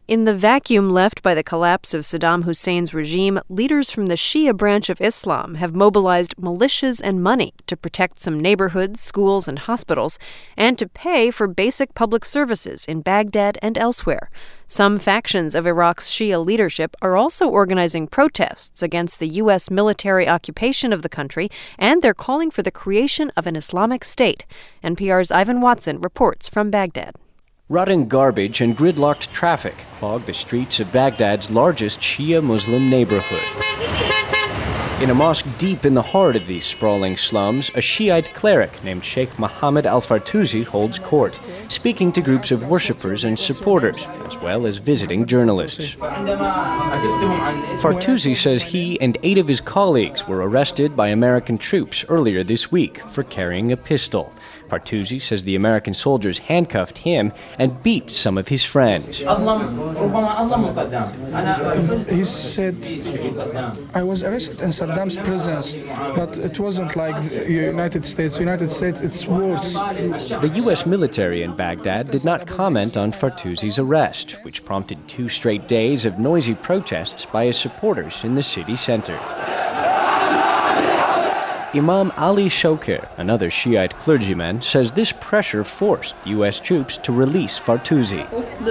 In the vacuum left by the collapse of Saddam Hussein's regime, leaders from the Shia branch of Islam have mobilized militias and money to protect some neighborhoods, schools, and hospitals, and to pay for basic public services in Baghdad and elsewhere. Some factions of Iraq's Shia leadership are also organizing protests against the U.S. military occupation of the country, and they're calling for the creation of an Islamic State. NPR's Ivan Watson reports from Baghdad. Rotting garbage and gridlocked traffic clog the streets of Baghdad's largest Shia Muslim neighborhood. In a mosque deep in the heart of these sprawling slums, a Shiite cleric named Sheikh Mohammed Al-Fartouzi holds court, speaking to groups of worshippers and supporters, as well as visiting journalists. Fartouzi says he and 8 of his colleagues were arrested by American troops earlier this week for carrying a pistol. Fartouzi says the American soldiers handcuffed him and beat some of his friends. He said, I was arrested in Saddam's presence, but it wasn't like the United States. United States, it's worse. The U.S. military in Baghdad did not comment on Fartouzi's arrest, which prompted 2 straight days of noisy protests by his supporters in the city center. Imam Ali Shoker, another Shiite clergyman, says this pressure forced U.S. troops to release Fartouzi.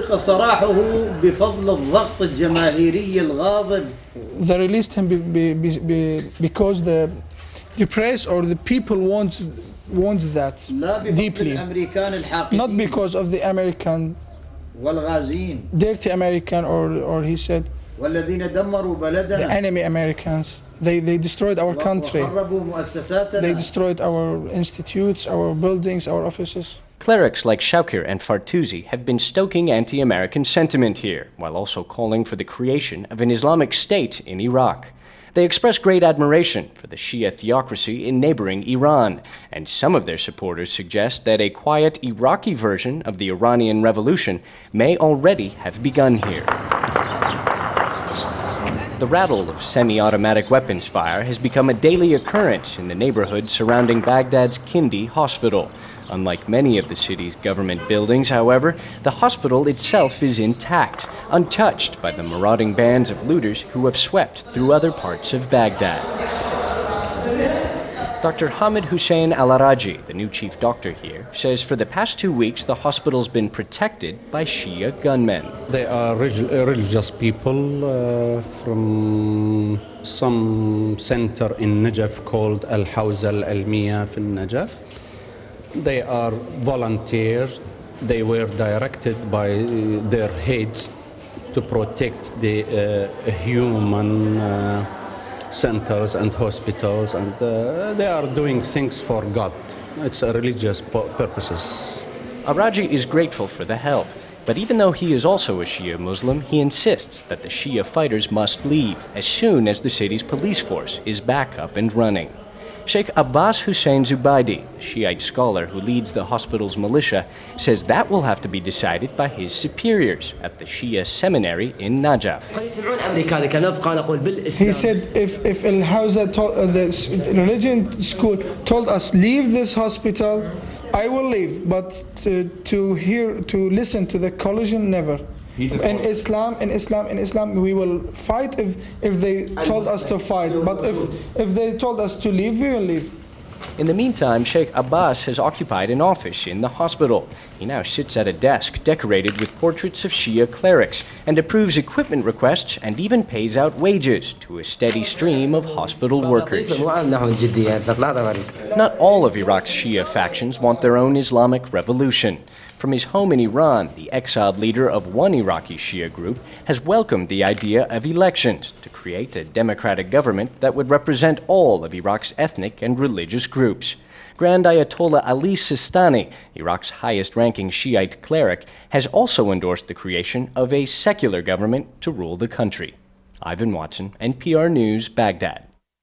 They released him because the press or the people want that deeply, not because of the American, dirty American, or he said, the enemy Americans. They destroyed our country. They destroyed our institutes, our buildings, our offices. Clerics like Shoker and Fartouzi have been stoking anti-American sentiment here, while also calling for the creation of an Islamic State in Iraq. They express great admiration for the Shia theocracy in neighboring Iran, and some of their supporters suggest that a quiet Iraqi version of the Iranian Revolution may already have begun here. The rattle of semi-automatic weapons fire has become a daily occurrence in the neighborhood surrounding Baghdad's Kindi Hospital. Unlike many of the city's government buildings, however, the hospital itself is intact, untouched by the marauding bands of looters who have swept through other parts of Baghdad. Dr. Hamid Hussein Al-Araji, the new chief doctor here, says for the past 2 weeks the hospital's been protected by Shia gunmen. They are religious people from some center in Najaf called Al-Hawza Al-Almiya in Najaf. They are volunteers. They were directed by their heads to protect the human centers and hospitals, and they are doing things for God. It's religious purposes. Araji is grateful for the help, but even though he is also a Shia Muslim, he insists that the Shia fighters must leave as soon as the city's police force is back up and running. Sheikh Abbas Hussein Zubaydi, a Shiite scholar who leads the hospital's militia, says that will have to be decided by his superiors at the Shia seminary in Najaf. He said if Al-Hawza, the religion school, told us leave this hospital, I will leave, but to listen to the collision, never. In Islam, we will fight if they told us to fight. But if they told us to leave, we will leave. In the meantime, Sheikh Abbas has occupied an office in the hospital. He now sits at a desk decorated with portraits of Shia clerics and approves equipment requests and even pays out wages to a steady stream of hospital workers. Not all of Iraq's Shia factions want their own Islamic revolution. From his home in Iran, the exiled leader of one Iraqi Shia group has welcomed the idea of elections to create a democratic government that would represent all of Iraq's ethnic and religious groups. Grand Ayatollah Ali Sistani, Iraq's highest-ranking Shiite cleric, has also endorsed the creation of a secular government to rule the country. Ivan Watson, NPR News, Baghdad.